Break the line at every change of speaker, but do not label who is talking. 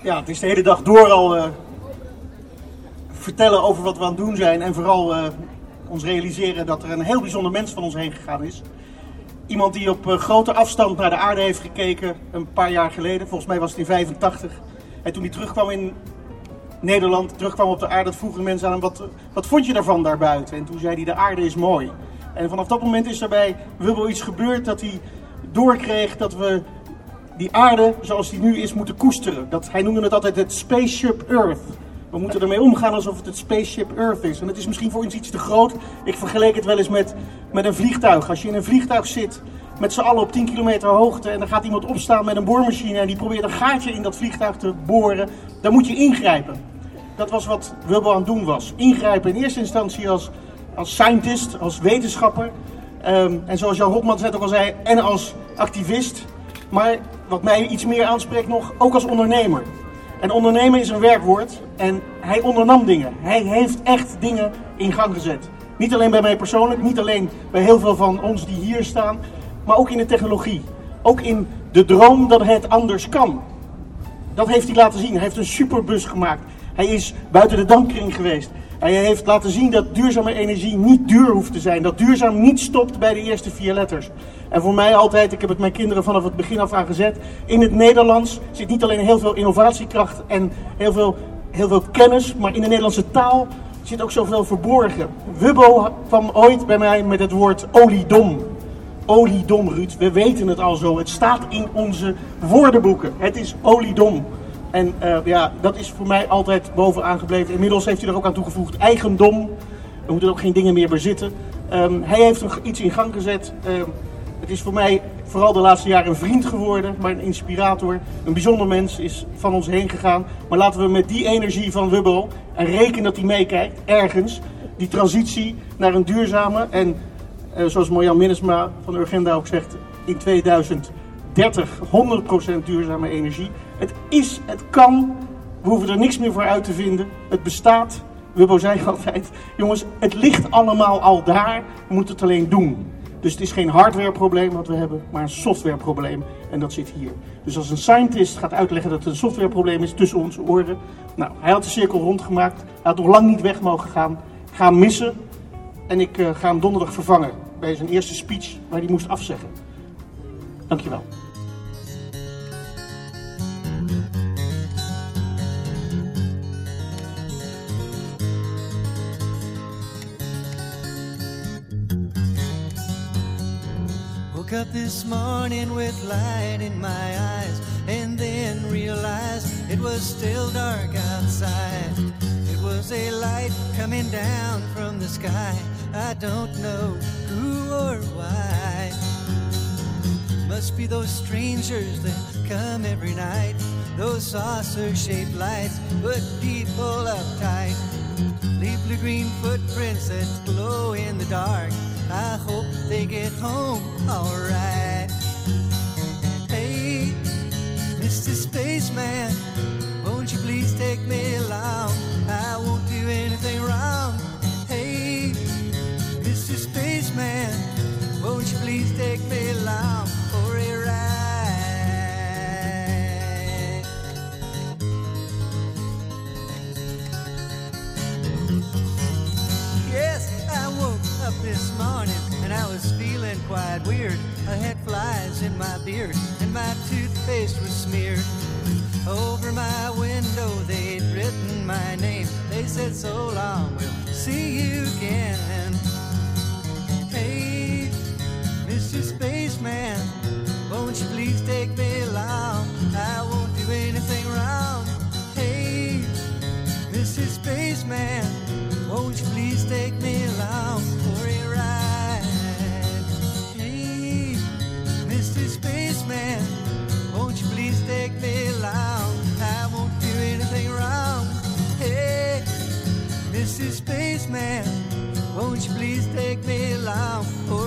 Ja, het is de hele dag door al vertellen over wat we aan het doen zijn. En vooral ons realiseren dat er een heel bijzonder mens van ons heen gegaan is. Iemand die op grote afstand naar de aarde heeft gekeken een paar jaar geleden. Volgens mij was het in 1985. En toen hij terugkwam in Nederland, terugkwam op de aarde, vroegen mensen aan hem, wat vond je daarvan daarbuiten? En toen zei hij, de aarde is mooi. En vanaf dat moment is er bij Wubbo iets gebeurd dat hij doorkreeg dat we die aarde zoals die nu is moeten koesteren. Hij noemde het altijd het Spaceship Earth. We moeten ermee omgaan alsof het Spaceship Earth is. En het is misschien voor ons iets te groot. Ik vergeleek het wel eens met een vliegtuig. Als je in een vliegtuig zit met z'n allen op 10 kilometer hoogte en er gaat iemand opstaan met een boormachine en die probeert een gaatje in dat vliegtuig te boren, dan moet je ingrijpen. Dat was wat Wubbo aan het doen was. Ingrijpen in eerste instantie als scientist, als wetenschapper. En zoals Jan Hopmans net ook al zei, en als activist. Maar wat mij iets meer aanspreekt nog, ook als ondernemer. En ondernemen is een werkwoord en hij ondernam dingen. Hij heeft echt dingen in gang gezet. Niet alleen bij mij persoonlijk, niet alleen bij heel veel van ons die hier staan, maar ook in de technologie. Ook in de droom dat het anders kan. Dat heeft hij laten zien. Hij heeft een superbus gemaakt. Hij is buiten de dampkring geweest. Hij heeft laten zien dat duurzame energie niet duur hoeft te zijn. Dat duurzaam niet stopt bij de eerste 4 letters. En voor mij altijd, ik heb het mijn kinderen vanaf het begin af aan gezet. In het Nederlands zit niet alleen heel veel innovatiekracht en heel veel kennis. Maar in de Nederlandse taal zit ook zoveel verborgen. Wubbo kwam ooit bij mij met het woord oliedom. Oliedom, Ruud. We weten het al zo. Het staat in onze woordenboeken. Het is oliedom. En dat is voor mij altijd bovenaan gebleven. Inmiddels heeft hij er ook aan toegevoegd eigendom. We moeten ook geen dingen meer bezitten. Hij heeft iets in gang gezet. Het is voor mij vooral de laatste jaren een vriend geworden, maar een inspirator. Een bijzonder mens is van ons heen gegaan. Maar laten we met die energie van Wubbo, en reken dat hij meekijkt, ergens, die transitie naar een duurzame en zoals Marjan Minnesma van Urgenda ook zegt, in 2030 100% duurzame energie. Het kan, we hoeven er niks meer voor uit te vinden. Het bestaat. Wubbo zei altijd, jongens, het ligt allemaal al daar, we moeten het alleen doen. Dus het is geen hardwareprobleem wat we hebben, maar een softwareprobleem. En dat zit hier. Dus als een scientist gaat uitleggen dat het een softwareprobleem is tussen onze oren. Nou, hij had de cirkel rondgemaakt. Hij had nog lang niet weg mogen gaan. Ik ga hem missen. En ik ga hem donderdag vervangen bij zijn eerste speech waar hij moest afzeggen. Dankjewel.
Woke up this morning with light in my eyes and then realized it was still dark outside. It was a light coming down from the sky. I don't know who or why. Must be those strangers that come every night. Those saucer-shaped lights put people uptight. Leave blue green footprints that glow in the dark. I hope they get home alright. Hey, Mr. Spaceman, won't you please take me along? I won't do anything wrong. Hey, Mr. Spaceman, won't you please take me along for a ride? Yes, I woke up this morning and I was feeling quite weird. I had flies in my beard and my toothpaste was smeared. Over my window they'd written my name. They said so long, we'll see you again. Hey, Mr. Spaceman, won't you please take me along? I won't do anything wrong. Hey, Mr. Spaceman, won't you please take me along for a ride? Hey, Mr. Spaceman, won't you please take me along? I won't do anything wrong. Hey, Mr. Spaceman, won't you please take me along for